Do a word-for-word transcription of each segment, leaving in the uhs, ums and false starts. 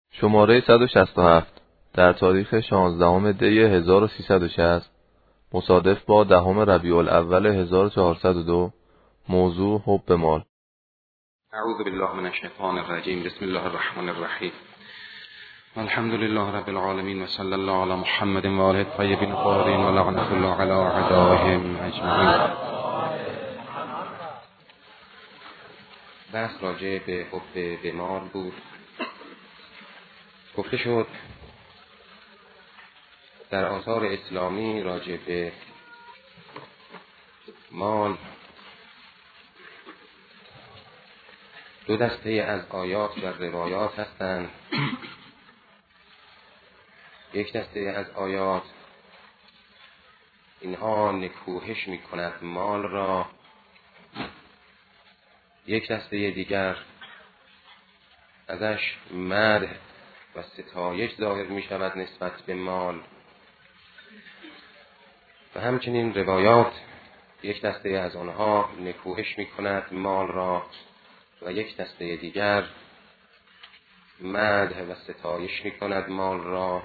شماره صد و شصت و هفت در تاریخ شانزدهم دی هزار و سیصد و شصت مصادف با دهم ربیع الاول هزار و چهارصد و دو. موضوع حب مال. اعوذ بالله من الشیطان الرجیم. بسم الله الرحمن الرحیم. الحمد لله رب العالمین و صلی الله علی محمد و آله الطیبین الطاهرین و لعنت الله علی اعدائهم اجمعین. بحث راجع به حب به مال بود. گفته شد در آثار اسلامی راجع به مال دو دسته از آیات و روایات هستند. یک دسته از آیات اینها نکوهش می کند مال را، یک دسته دیگر ازش مدح و ستایش ظاهر می شود نسبت به مال. و همچنین روایات یک دسته از آنها نکوهش می کند مال را و یک دسته دیگر مدح و ستایش می کند مال را،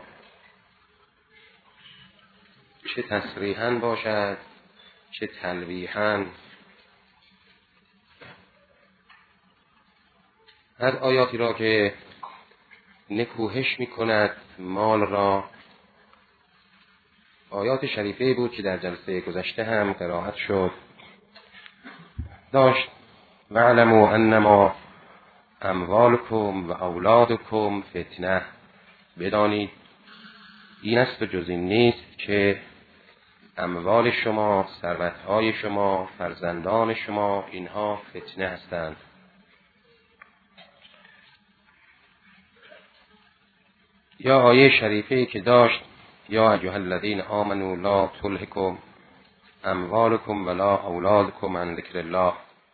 چه تصریحاً باشد چه تلویحاً. از آیاتی را که نکوهش می کند مال را، آیات شریفه بود که در جلسه گذشته هم قرائت شد. داشت واعلموا انما اموالکم و اولادکم فتنه، بدانید این است و جز این نیست که اموال شما، ثروت‌های شما، فرزندان شما اینها فتنه هستند. یا آیه شریفه که داشت یا ایها الذین آمنوا لا تلهکم اموالکم ولا اولادکم عن ذکر الله،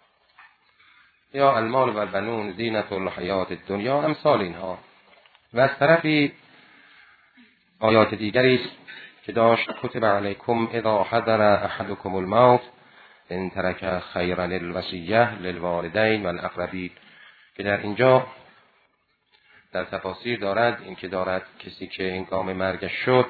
یا المال و البنون زینت الحیات الدنیا، امثال اینها. و از طرفی آیات دیگری است که داشت کتب علیکم اذا حضر احدکم الموت ان ترک خیرا الوصیه للوالدین والاقربین، که در اینجا در تفاسیر دارد این که دارد کسی که هنگام مرگش شد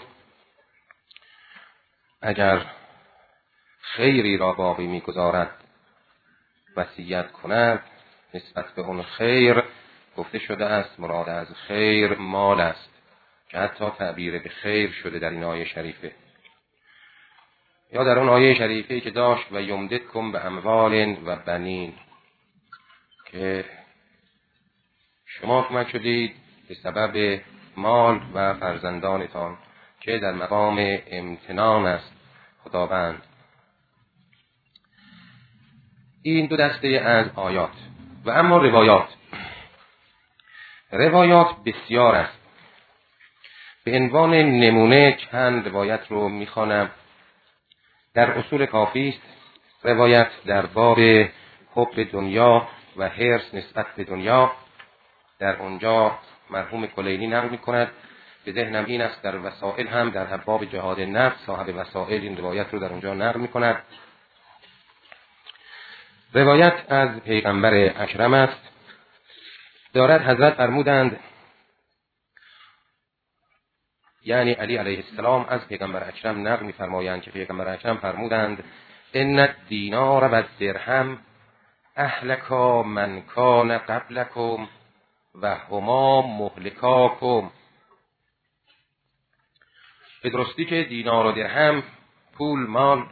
اگر خیری را باقی می‌گذارد وصیت کند، نسبت به اون خیر گفته شده است مراد از خیر مال است که حتی تعبیر به خیر شده در این آیه شریفه. یا در اون آیه شریفه که داشت و یمددکم به اموال و بنین، که شما کمک شدید به سبب مال و فرزندانتان، که در مقام امتنان است خداوند. این دو دسته از آیات. و اما روایات روایات بسیار است. به عنوان نمونه چند روایت رو میخوانم. در اصول کافی است روایت در باب حب دنیا و حرص نسبت به دنیا، در اونجا مرحوم کلینی نقل میکند. به ذهنم این است در وسائل هم در باب جهاد نفس صاحب وسائل این روایت رو در اونجا نقل میکند. روایت از پیغمبر اکرم است. دارد حضرت فرمودند، یعنی علی علیه السلام از پیغمبر اکرم نقل می‌فرمایند که پیغمبر اکرم فرمودند ان الدینار و الدرهم اهلکا من کان قبلکم و هما مهلکاکم. به درستی که دینار و درهم، پول مال،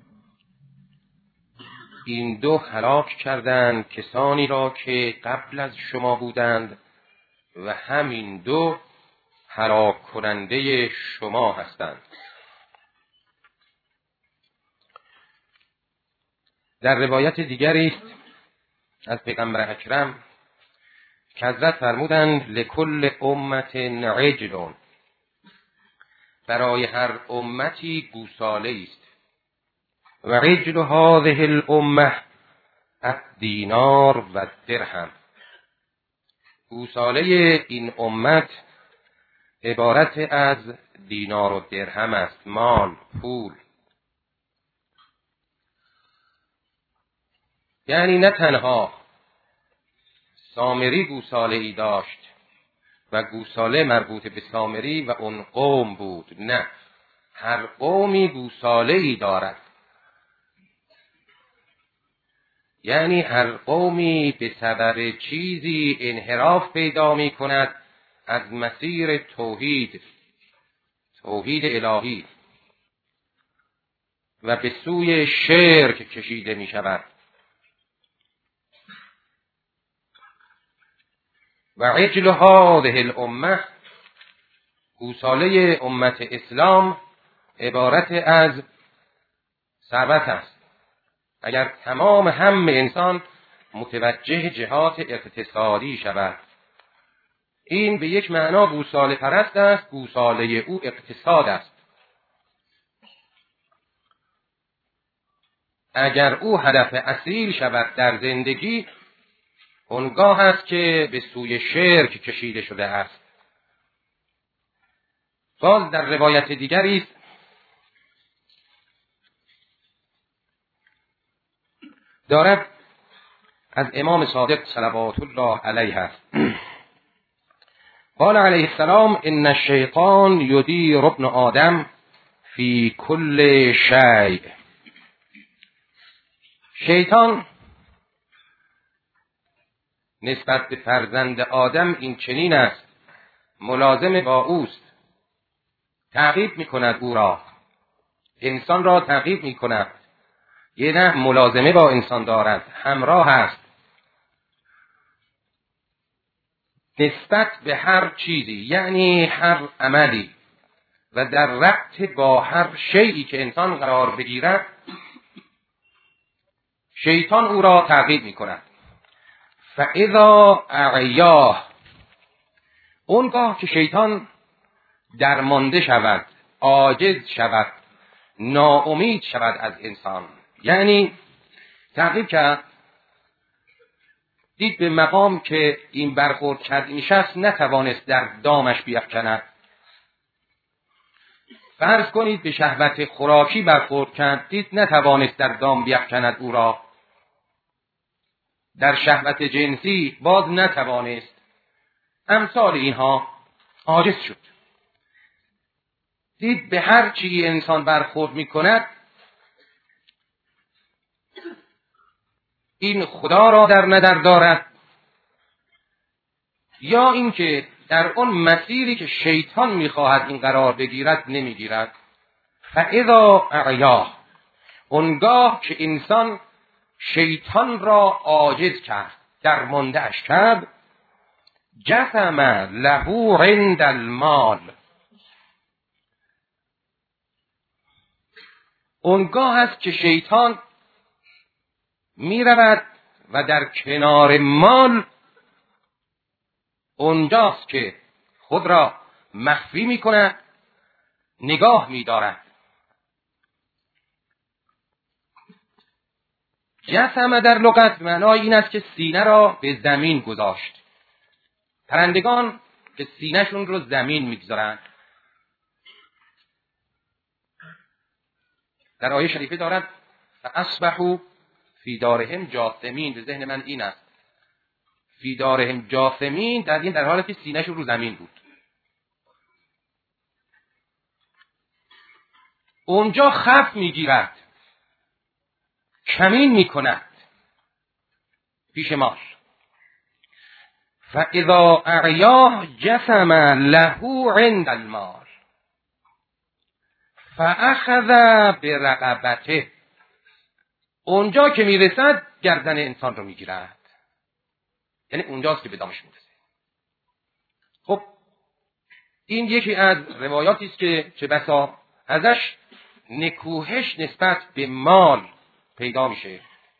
این دو هلاک کردند کسانی را که قبل از شما بودند و همین دو هلاک کننده شما هستند. در روایت دیگری است از پیغمبر اکرم که حضرت فرمودند لکل امت عجل، برای هر امتی گوساله است. و عجل هذه الامه الدینار و الدرهم، گوساله این امت عبارت از دینار و درهم است، مال، پول. یعنی نه تنها سامری گوساله ای داشت و گوساله مربوط به سامری و اون قوم بود. نه، هر قومی گوساله‌ای دارد، یعنی هر قومی به سبب چیزی انحراف پیدا می کند از مسیر توحید توحید الهی و به سوی شرک کشیده می شود. و عجل هذه الامه، گوساله امت اسلام عبارت از ثروت است. اگر تمام هم انسان متوجه جهات اقتصادی شود، این به یک معنا گوساله پرست است، گوساله او اقتصاد است. اگر او هدف اصیل شود در زندگی، اونگاه است که به سوی شرک کشیده شده است. باز در روایت دیگری است دارد از امام صادق صلوات الله علیه است. قال علیه السلام: ان الشیطان یدیر ابن آدم فی کل شیء. شیطان نسبت به فرزند آدم این چنین است، ملازم با اوست، تعقیب می کند او را، انسان را تعقیب می کند، یه نه ملازمه با انسان دارد، همراه است نسبت به هر چیزی، یعنی هر عملی و در ربط با هر شیئی که انسان قرار بگیرد، شیطان او را تعقیب می کند. فاذا اعیاه، اونگاه که شیطان درمانده شود، عاجز شود، ناامید شود از انسان، یعنی تعقیب کرد، دید به مقام که این برخورد کرد این شخص نتوانست در دامش بیفکند. فرض کنید به شهوت خوراکی برخورد کرد، دید نتوانست در دام بیفکند او را. در شهوت جنسی باز نتوانست. امثال اینها عاجز شد. دید به هر چی انسان برخورد می کند این خدا را در نظر دارد، یا اینکه در اون مسیری که شیطان میخواهد این قرار بگیرد نمیگیرد. فاذا اعیاه، اونگاه که انسان شیطان را عاجز کرد، درمانده اش کرد، جثم له عند المال، اونگاه است که شیطان می رود و در کنار مال اونجاست که خود را مخفی می کند، نگاه می دارد. جثم در لغت معنای این است که سینه را به زمین گذاشت. پرندگان که سینه‌شون رو زمین میگذارند. در آیه شریفه دارد فاصبحوا فی دارهم جاثمین. به ذهن من این است، فی دارهم جاثمین، در این در حالی که سینه‌شون رو زمین بود. اونجا خف میگیرد، کمین میکند پیش مال. فاذا اعیاه جثم له عند المال فاخذ برقبته، اونجا که میرسد گردن انسان رو میگیرد، یعنی اونجاست که به دامش میرسه. خب این یکی از روایاتی است که چه بسا ازش نکوهش نسبت به مال پیدا میشه.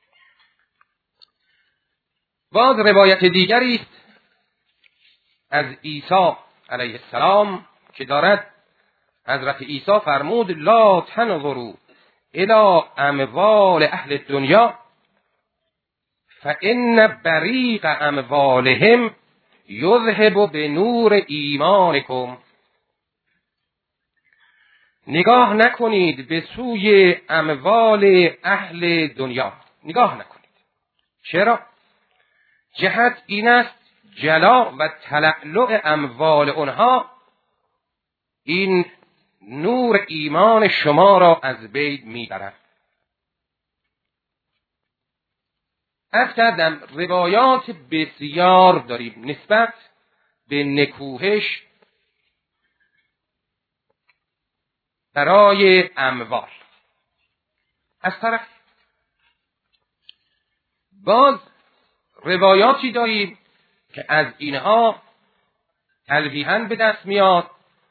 باز روایت دیگری است از عیسی علیه السلام که دارد حضرت عیسی فرمود لا تنظروا الی اموال اهل الدنیا فان بریق اموالهم یذهب بنور ایمانکم. نگاه نکنید به سوی اموال اهل دنیا، نگاه نکنید. چرا؟ جهت این است جلا و تلألؤ اموال اونها این نور ایمان شما را از بین میبرد. از کردم روایات بسیار داریم نسبت به نکوهش برای اموال. از طرف باز روایاتی داریم که از اینها تلویحاً به دست میاد،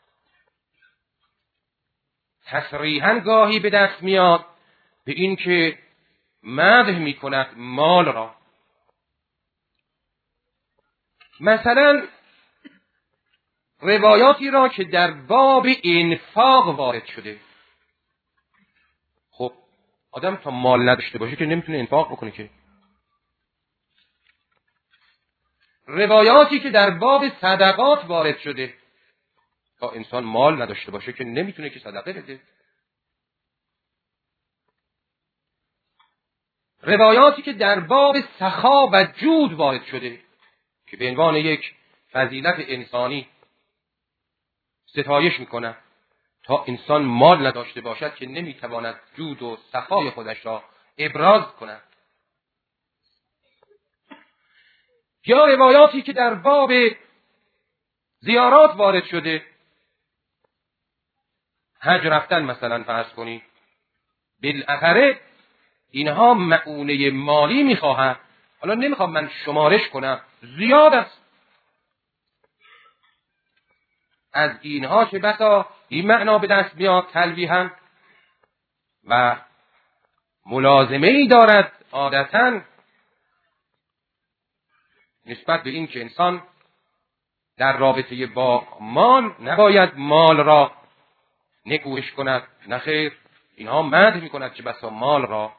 تصریحاً گاهی به دست میاد به این که مدح میکند مال را. مثلا روایاتی را که در باب انفاق وارد شده. خب آدم تا مال نداشته باشه که نمیتونه انفاق بکنه که. روایاتی که در باب صدقات وارد شده، تا انسان مال نداشته باشه که نمیتونه که صدقه بده. روایاتی که در باب سخا و جود وارد شده که به عنوان یک فضیلت انسانی ستایش میکنه، تا انسان مال نداشته باشد که نمیتواند جود و سخای خودش را ابراز کند. یا روایاتی که در باب زیارات وارد شده، حج رفتن مثلا فرض کنید، بالاخره اینها معونه مالی میخواهند. حالا نمیخوام من شمارش کنم، زیاد است. از اینها چه بسا این معنا به دست میاد تلویحاً و ملازمه ای دارد عادتاً نسبت به این که انسان در رابطه با مال نباید مال را نکوهش کند. نه خیر، اینها مدح میکند چه بسا مال را.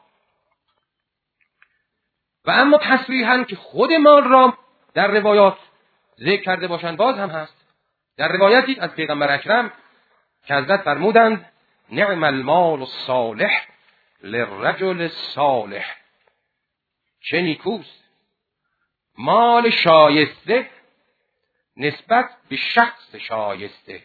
و اما تصریحاً که خود مال را در روایات ذکر کرده باشند باز هم هست. در روایتی از پیغمبر اکرم که حضرت فرمودند نعم المال الصالح للرجل الصالح، چه نیکوست مال شایسته نسبت به شخص شایسته.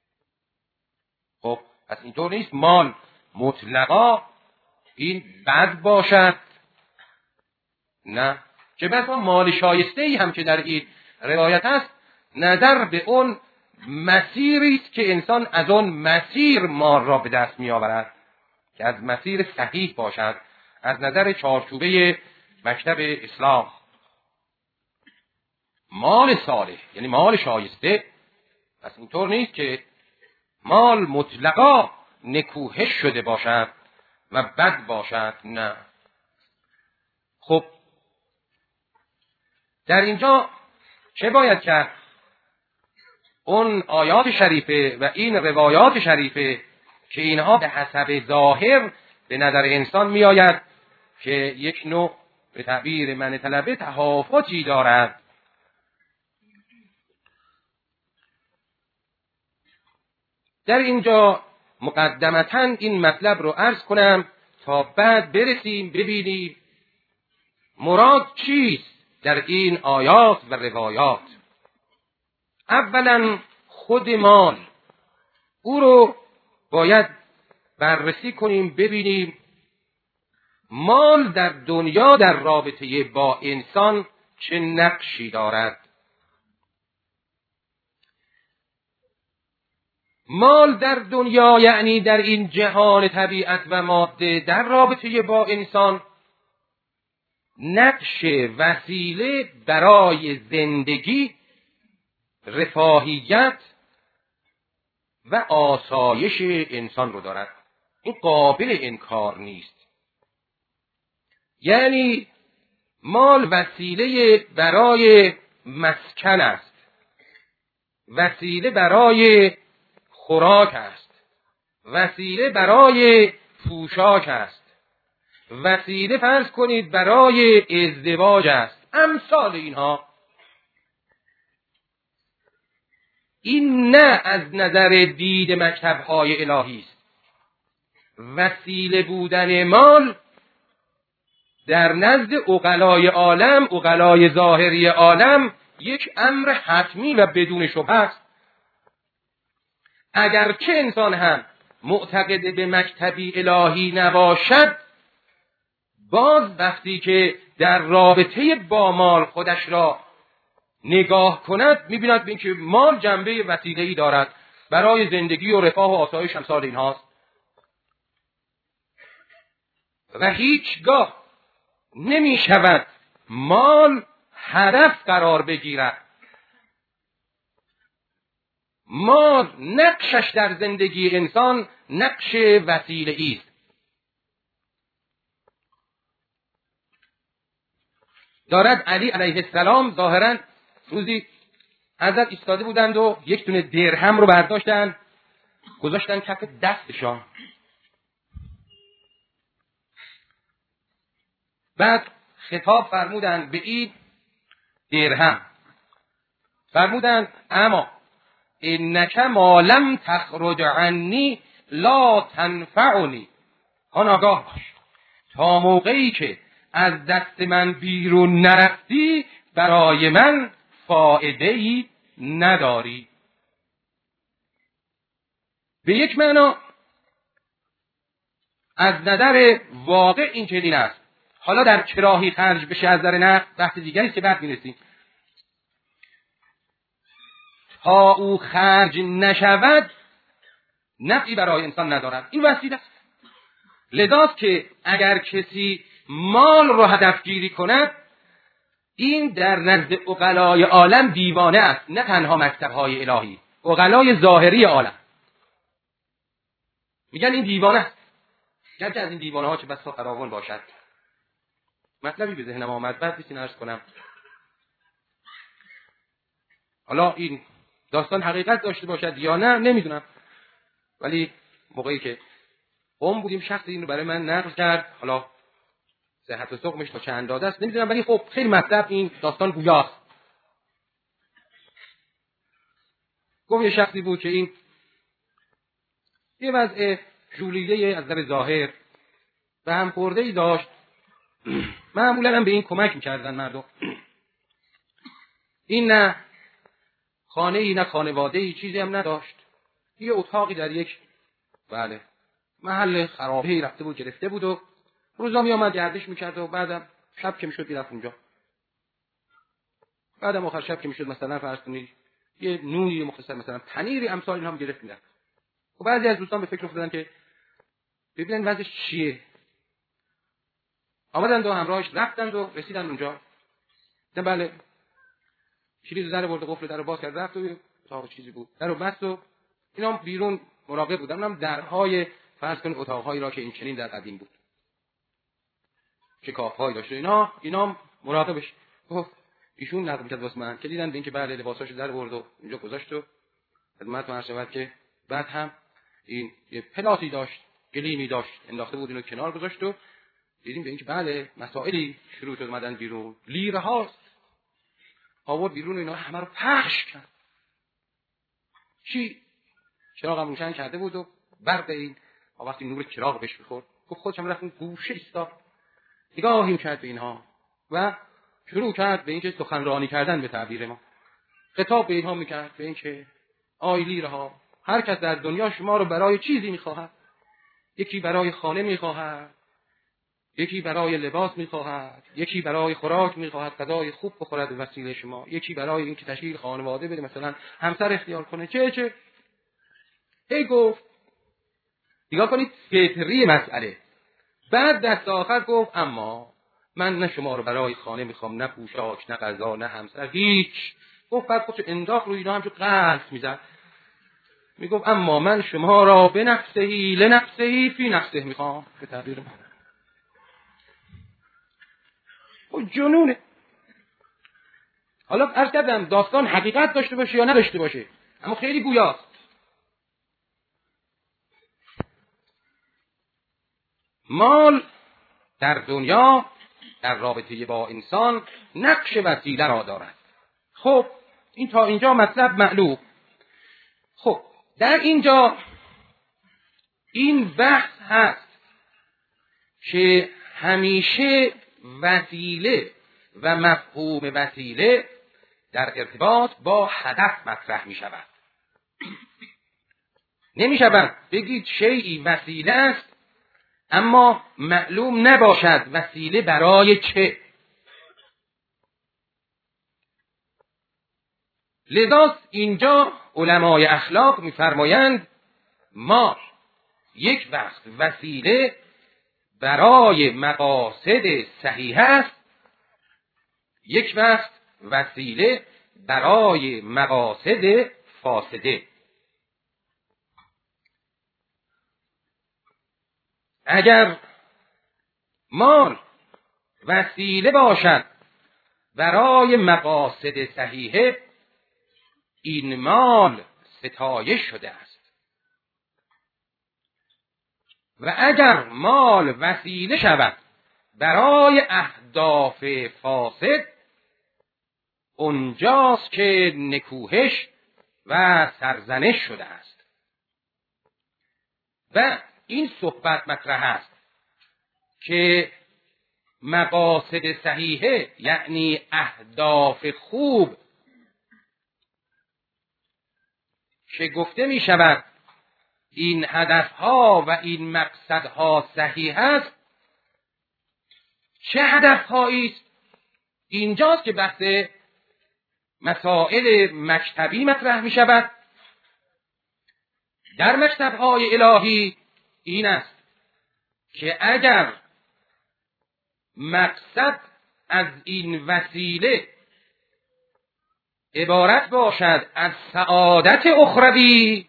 خب پس اینطور نیست مال مطلقا این بد باشد، نه، چه بسا مال شایسته ای هم که در این روایت است نظر به اون مسیری است که انسان از اون مسیر مال را به دست می آورد که از مسیر صحیح باشد از نظر چارچوبه مکتب اسلام. مال صالح یعنی مال شایسته. پس اینطور نیست که مال مطلقا نکوهش شده باشد و بد باشد، نه. خب در اینجا چه باید کرد؟ اون آیات شریفه و این روایات شریفه که اینها به حسب ظاهر به نظر انسان می آید که یک نوع به تعبیر من طلبه تهافتی دارد. در اینجا مقدمتاً این مطلب رو عرض کنم تا بعد برسیم ببینیم مراد چیست در این آیات و روایات. اولا خود مال، او رو باید بررسی کنیم ببینیم مال در دنیا در رابطه با انسان چه نقشی دارد. مال در دنیا یعنی در این جهان طبیعت و ماده در رابطه با انسان نقش وسیله برای زندگی، رفاهیت و آسایش انسان رو دارد. این قابل انکار نیست. یعنی مال وسیله برای مسکن است، وسیله برای خوراک است، وسیله برای پوشاک است، وسیله فرض کنید برای ازدواج است، امثال اینها. این نه از نظر دید مکتب‌های الهی است. وسیله بودن مال در نزد عقلای عالم، عقلای ظاهری عالم، یک امر حتمی و بدون شبهه است. اگرچه انسان هم معتقد به مکتبی الهی نباشد، باز وقتی که در رابطه با مال خودش را نگاه کند می‌بیند به اینکه مال جنبه وسیله‌ای دارد برای زندگی و رفاه و آسایش امثال اینهاست و هیچگاه نمی‌شود مال هدف قرار بگیرد. مال نقشش در زندگی انسان نقش وسیله‌ای است. دارد علی علیه السلام ظاهراً روزی حضرت ایستاده بودند و یک دونه درهم رو برداشتن گذاشتن کف دستشان. بعد خطاب فرمودند به این درهم، فرمودند اما انک ما لم تخرج عنی لا تنفعنی. آن آگاه باش تا موقعی که از دست من بیرون نرفتی برای من فایده‌ای نداری. به یک معنا از نظر واقع این چنین است. حالا در چراهی خرج بشه از نظر نفس بحث دیگری است که بعد می‌رسیم. تا او خرج نشود نفعی برای انسان ندارد. این وسیله است. لذاست که اگر کسی مال رو هدف گیری کند، این در نزد عقلای عالم دیوانه است، نه تنها مکتب‌های الهی، عقلای ظاهری عالم میگن این دیوانه است. گرچه از این دیوانه ها چه بسا فراوان باشد. مطلبی به ذهنم آمد بعد بسین عرض کنم. حالا این داستان حقیقت داشته باشد یا نه نمیدونم، ولی موقعی که قم بودیم شخصی این رو برای من نقل کرد. حالا صحت و سقمش تا چند اندازه است نمیدونم، ولی خب خیلی مطلب این داستان گویاست. گفت یه شخصی بود که این یه وضع ژولیده از نظر ظاهر و هم خورده‌ای داشت. معمولا هم به این کمک میکردن مردم. این نه خانه‌ای نه خانواده‌ای چیزی هم نداشت. یه اتاقی در یک بله محل خرابه‌ای رفته بود گرفته بود و روزا می آمد گردش میکرد و بعدم شب که میشد میرفت اونجا. بعدم آخر شب که میشد مثلا فرض کنید یه نونی مختصر مثلا پنیری امثال اینها هم گرفت میرفت. و بعضی از دوستان به فکر افتادن که ببینن وضعش چیه. آمدند و همراهش رفتند و رسیدند اونجا. دیدن بله کلید در برد، قفل در رو باز کرد، رفت و اتاق چیزی بود در رو بست و اینا بیرون مراقب بودن. اونم درهای فرض کنید اتاق‌هایی را که این چنین در قدیم بود شکاف‌هایی داشت اینا اینا مراقبش. گفت ایشون نقل کرد واسه من که دیدن به اینکه بله لباساشو در برد و اینجا گذاشت و خدمت من شود که بعد هم این یه پلاتی داشت گلیمی داشت انداخته بود اینو کنار گذاشت و دیدیم به اینکه بله مسائلی شروع شد اومدن بیرون. لیره هاست آورد بیرون اینا همه رو پخش کرد. چی چراغ هم روشن کرده بود و برق این وقتی نور چراغ بهش می‌خورد گفت خودم رفتم گوشه ایستاد نگاهی کرد به اینها و شروع کرد به اینکه سخنرانی کردن به تعبیر ما خطاب به اینها میکرد به اینکه آی لیره ها هر کس در دنیا شما رو برای چیزی میخواهد. یکی برای خانه میخواهد، یکی برای لباس میخواهد، یکی برای خوراک میخواهد غذای خوب بخورد به وسیله شما، یکی برای اینکه تشکیل خانواده بده مثلا همسر اختیار کنه چه چه. هی گفت نگاه کنید فطری مسئله. بعد دست آخر گفت اما من نه شما رو برای خانه میخوام، نه پوشاک، نه غذا، نه همسر، هیچ. گفت بعد خودشو انداخت روی اینا همچون قلط میزد. میگفت اما من شما را به نفسهی لنفسهی فی نفسه میخوام. به تعبیر من او جنونه. حالا عرض کردم داستان حقیقت داشته باشه یا نداشته باشه اما خیلی گویاست. مال در دنیا در رابطه با انسان نقش وسیله را دارد. خب این تا اینجا مطلب معلوم. خب در اینجا این بحث هست که همیشه وسیله و مفهوم وسیله در ارتباط با هدف مطرح می شود. نمی شود بگید شیئی وسیله است اما معلوم نباشد وسیله برای چه. لذا اینجا علمای اخلاق می‌فرمایند مال یک وقت وسیله برای مقاصد صحیح است، یک وقت وسیله برای مقاصد فاسده. اگر مال وسیله باشد برای مقاصد صحیحه، این مال ستایش شده است. و اگر مال وسیله شود برای اهداف فاسد، اونجاست که نکوهش و سرزنش شده است. و این صحبت مطرح است که مقاصد صحیحه یعنی اهداف خوب که گفته می شود این هدفها و این مقصدها صحیح است. چه هدفهایی است؟ اینجاست که بحث مسائل مکتبی مطرح می شود. در مکتبهای الهی این است که اگر مقصد از این وسیله عبارت باشد از سعادت اخروی،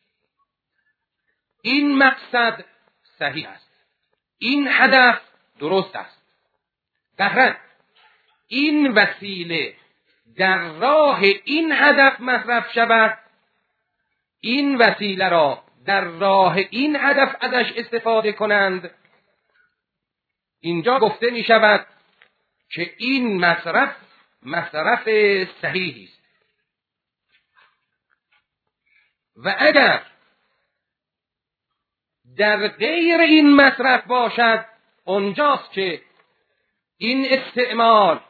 این مقصد صحیح است، این هدف درست است. بهرن این وسیله در راه این هدف مصرف شود، این وسیله را در راه این هدف ازش استفاده کنند، اینجا گفته می شود که این مصرف مصرف صحیحی است. و اگر در غیر این مصرف باشد، اونجاست که این استعمال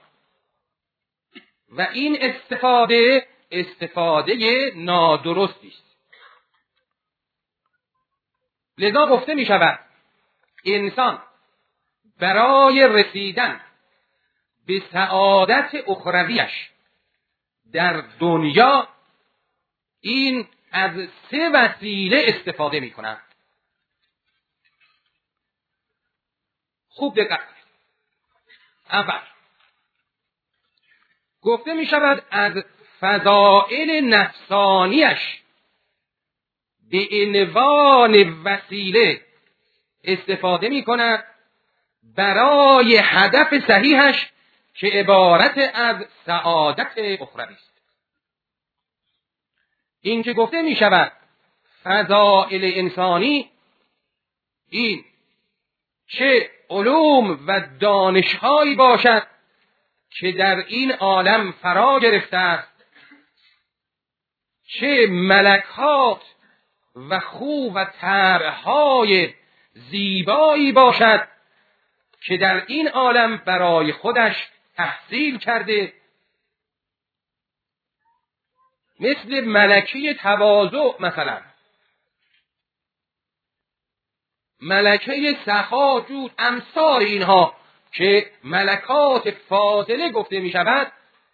و این استفاده استفاده نادرستی است. لذا گفته می شود انسان برای رسیدن به سعادت اخرویش در دنیا این از سه وسیله استفاده می کند. خوب دقت کنید. اول گفته می شود از فضائل نفسانیش به عنوان وسیله استفاده می کند برای هدف صحیحش که عبارت از سعادت اخروی است. این که گفته می شود فضائل انسانی، این چه علوم و دانشهایی باشد که در این عالم فرا گرفته است، چه ملکات و خوب و طرحهای زیبایی باشد که در این عالم برای خودش تحصیل کرده، مثل ملکه تواضع مثلا، ملکه سخا، جود، امثال اینها که ملکات فاضله گفته می شود،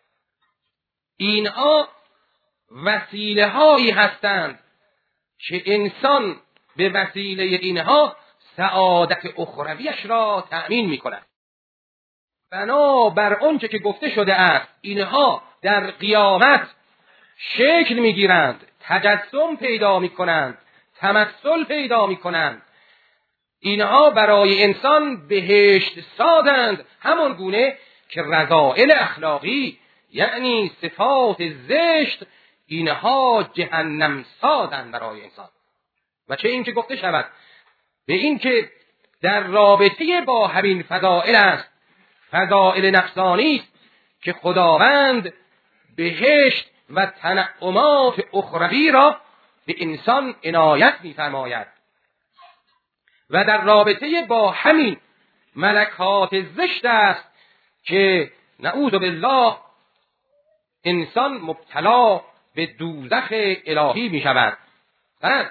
اینها وسیله هایی هستند که انسان به وسیله اینها سعادت اخرویش را تأمین می کند. بنابر آنچه که گفته شده است اینها در قیامت شکل می گیرند، تجسم پیدا می کنند، تمثل پیدا می کنند. اینها برای انسان بهشت سازند، همان گونه که رذائل اخلاقی یعنی صفات زشت اینها جهنم سازند برای انسان. و چه این که گفته شود به این که در رابطه با همین فضائل است، فضائل نفسانی است که خداوند بهشت و تنعمات اخروی را به انسان عنایت می‌فرماید. و در رابطه با همین ملکات زشت است که نعوذ بالله انسان مبتلا به دوزخ الهی می شود. برن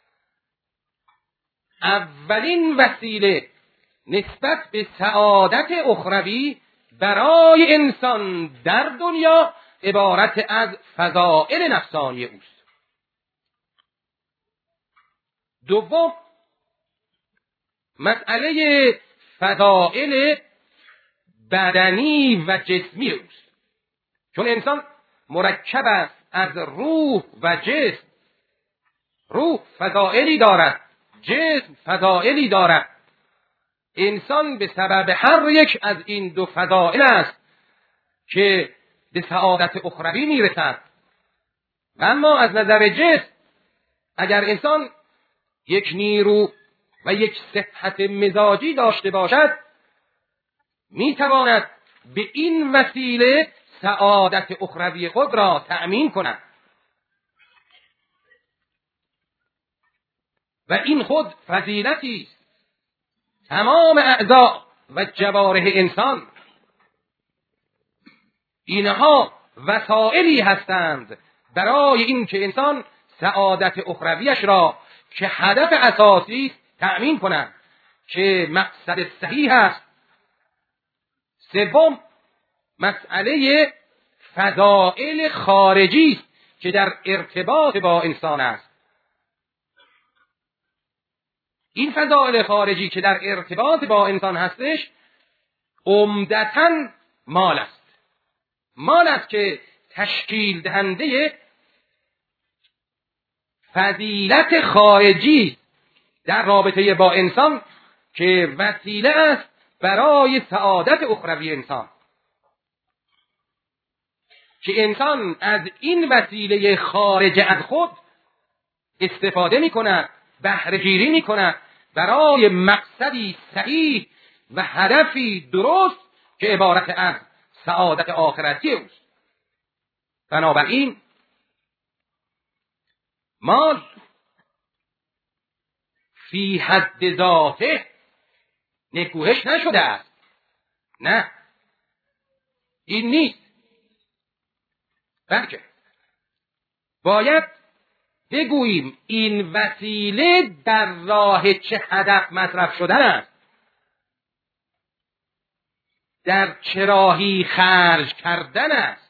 اولین وسیله نسبت به سعادت اخروی برای انسان در دنیا عبارت از فضائل نفسانی اوست. دوم، مسئله فضائل بدنی و جسمی اوست، چون انسان مرکب است از روح و جسم. روح فضائلی دارد، جسم فضائلی دارد. انسان به سبب هر یک از این دو فضائل است که به سعادت اخروی میرسد. و اما از نظر جسم، اگر انسان یک نیرو و یک صحت مزاجی داشته باشد، میتواند به این وسیله سعادت اخروی خود را تأمین کند و این خود فضیلتی است. تمام اعضا و جوارح انسان اینها وسائلی هستند برای اینکه انسان سعادت اخرویش را که هدف اساسی است تأمین کند، که مقصد صحیح است. سوم، مسئله فضائل خارجی است که در ارتباط با انسان است. این فضائل خارجی که در ارتباط با انسان هستش عمدتاً مال است. مال است که تشکیل دهنده فضیلت خارجی در رابطه با انسان که وسیله است برای سعادت اخروی انسان، که انسان از این وسیله خارج از خود استفاده می کند، بهره گیری می کند برای مقصدی صحیح و هدفی درست که عبارت از سعادت آخرتی اوست. بنابراین مال فی حد ذاته نکوهش نشده است. نه، این نیست، بلکه باید بگوییم این وسیله در راه چه هدف مصرف شدن است، در چه راهی خرج کردن است.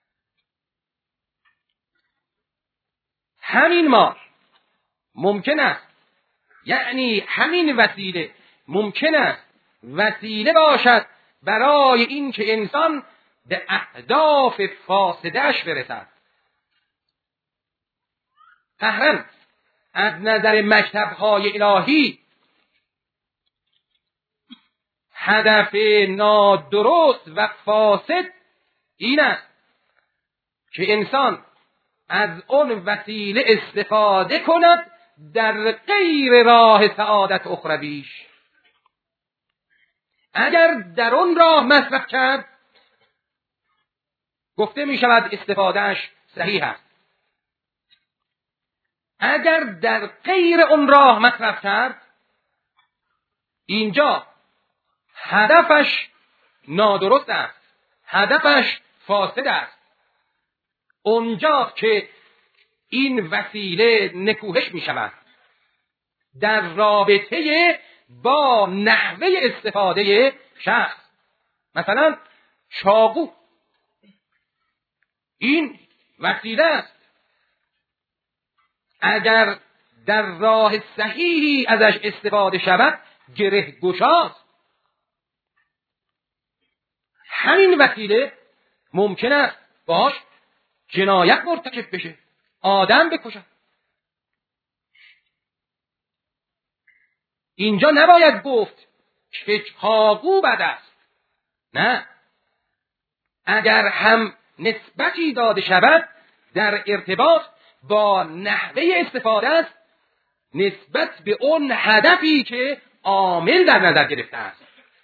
همین مال ممکن است، یعنی همین وسیله ممکن است وسیله باشد برای اینکه انسان به اهداف فاسده‌اش برسد. قهرن از نظر مکتب‌های الهی هدف نادرست و فاسد این است که انسان از اون وسیله استفاده کند در غیر راه سعادت اخرویش. اگر در اون راه مصرف کرد، گفته می شود استفادهش صحیح است. اگر در غیر اون راه مصرف کرد، اینجا هدفش نادرست است، هدفش فاسد است. اونجا که این وسیله نکوهش می شود در رابطه با نحوه استفاده شخص. مثلا چاقو، این وسیله است، اگر در راه صحیحی ازش استفاده شود گره گشاست. همین وسیله ممکن است باش جنایت مرتکب بشه، آدم بکشد. اینجا نباید گفت که چاقو بد است. نه، اگر هم نسبتی داده شود در ارتباط با نحوه استفاده است نسبت به اون هدفی که عامل در نظر گرفته است.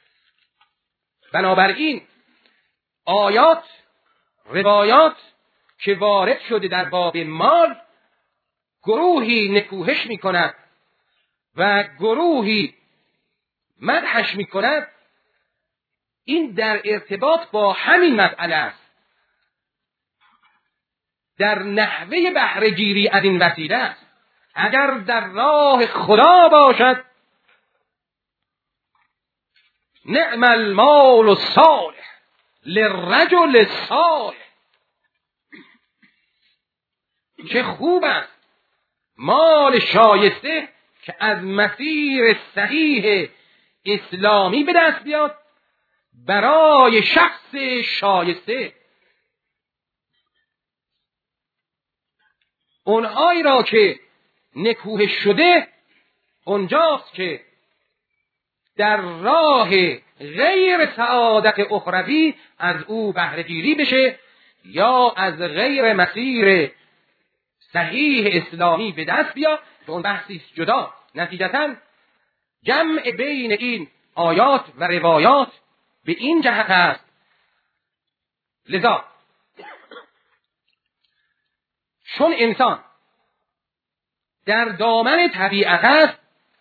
بنابراین آیات، روایات که وارد شده در باب مال، گروهی نکوهش می کند و گروهی مدحش می کند. این در ارتباط با همین مسئله است. در نحوه بهره گیری از این وسیله است. اگر در راه خدا باشد نعم المال الصالح للرجل الصالح، چه خوب است مال شایسته که از مسیر صحیح اسلامی به دست بیاد برای شخص شایسته. اونهایی را که نکوه شده اونجاست که در راه غیر سعادت اخروی از او بهره گیری بشه یا از غیر مسیر صحیح اسلامی به دست بیاد، که اون بحثی جدا. نتیجتاً جمع بین این آیات و روایات به این جهت است. لذا چون انسان در دامن طبیعت است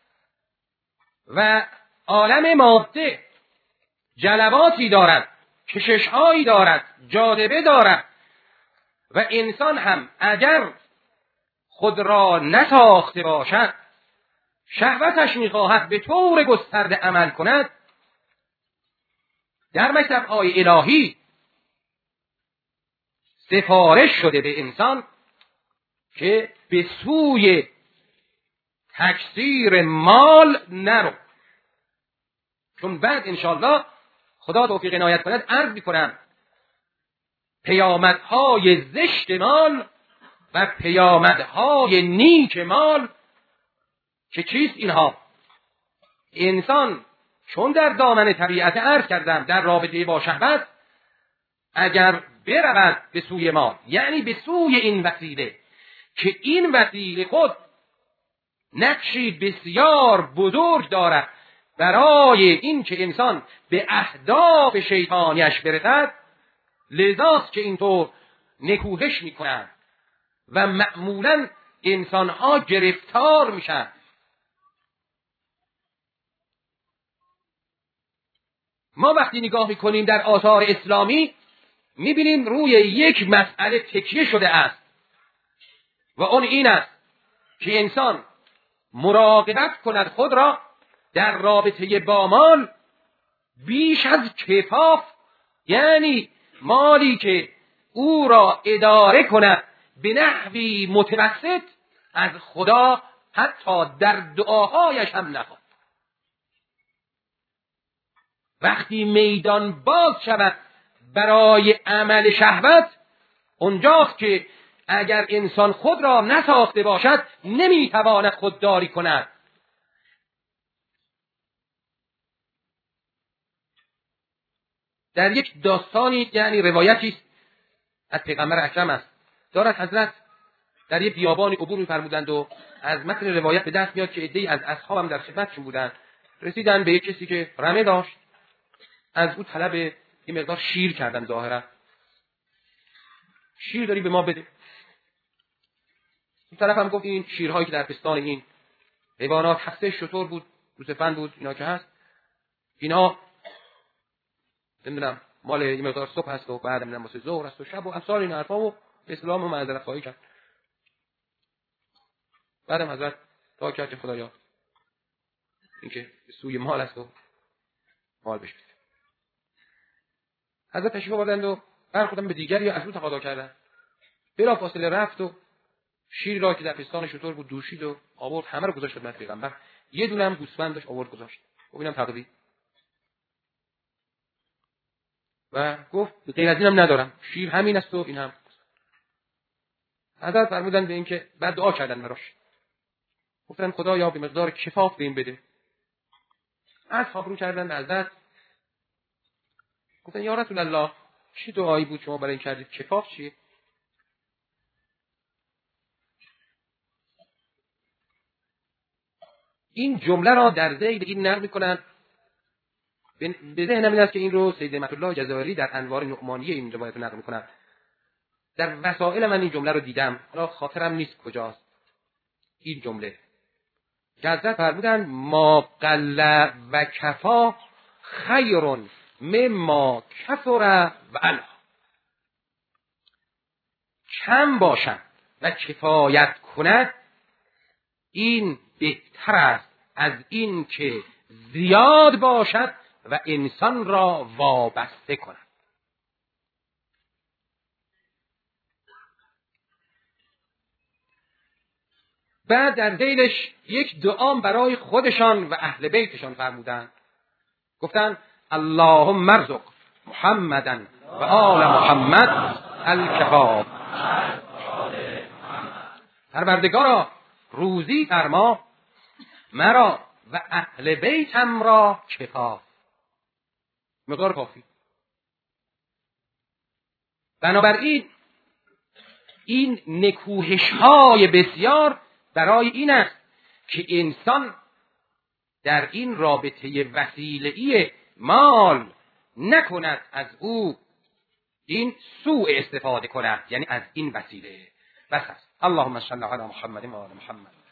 و عالم ماده جلواتی دارد، کششهایی دارد، جاذبه دارد و انسان هم اگر خود را نساخته باشد شهوتش می‌خواهد به طور گسترده عمل کند، در مکتب‌های الهی سفارش شده به انسان که به سوی تکثیر مال نرو. چون بعد انشاءالله خدا توفیق عنایت کند عرض می‌کنم پیامدهای زشت مال و پیامدهای نیک مال که چیست اینها. انسان چون در دامن طبیعت عرض کردم در رابطه با شهوت اگر برود به سوی مال، یعنی به سوی این وسیله که این وسیله خود نقشی بسیار بزرگ دارد برای این که انسان به اهداف شیطانیش برسد، لذاست که اینطور نکوهش میکنند و معمولا انسانها گرفتار میشن. ما وقتی نگاه میکنیم در آثار اسلامی میبینیم روی یک مسئله تکیه شده است و اون این است که انسان مراقبت کند خود را در رابطه با مال بیش از کفاف، یعنی مالی که او را اداره کند به نحوی متوسط از خدا حتی در دعاهایش هم نخواد. وقتی میدان باز شود برای عمل شهوت اونجاست که اگر انسان خود را نساخته باشد نمیتواند خودداری کند. در یک داستانی یعنی روایتی از پیغمبر اکرم است، دارد حضرت در یک بیابانی عبور می‌فرمودند و از متن روایت به دست میاد که عده‌ای از اصحابم در خدمتشون بودند، رسیدن به یک کسی که رمه داشت، از او طلب یه مقدار شیر کردن. ظاهرا شیر داری به ما بده. این طرف هم گفت این شیرهایی که در پستان این حیوانات هسته شطور بود، گوسفند بود، اینا که هست اینا نمیدونم مال یه مقدار صبح هست و بعد نمیدونم واسه ظهر هست و شب و امثال این حرفا و اسلام و معذرت خواهی کرد. بعدم حضرت دعا کرد که خدایا این که سوی مال است و مال بشه. حضرت تشریف آوردند و برخوردن به دیگری از او تقاضا کردن. بلا فاصله رفت و شیر را که در پستان شطور بود دوشید و آورد، همه رو گذاشت خدمت پیغمبر. یه دونه هم گوسفند داشت آورد گذاشت. ببینم تقدیر. و گفت غیر از اینم ندارم، شیر همین است و این هم. حضرت فرمودن به این که بعد دعا کردن براش. گفتن خدایا به مقدار کفاف به این بده. از رو کردن به حضرت. گفتن یا رسول الله چی دعایی بود شما برای این کردید؟ کفاف چیه؟ این جمله را در ذیل این نقل می‌کنند. به ذهنم این است که این رو سید نعمت الله جزائری در انوار نعمانیه این روایت رو نقل می‌کنند. در وسائل من این جمله رو دیدم، حالا خاطرم نیست کجاست. این جمله که حضرت فرمودند ما قل و کفا خیر مما کثر و علا. کم باشد و کفایت کند این بهتر است از این که زیاد باشد و انسان را وابسته کند. بعد در ذیلش یک دعا برای خودشان و اهل بیتشان فرمودند. گفتند اللهم ارزق محمدًا و آل محمد الکفاف. پروردگارا روزی فرما مرا و اهل بیتم را کفاف، مقدار کافی. بنابراین این نکوهش های بسیار برای این است که انسان در این رابطه وسیله‌ای مال نکند از او این سوء استفاده کند، یعنی از این وسیله. بس است. اللهم صل علی محمد و آل محمد.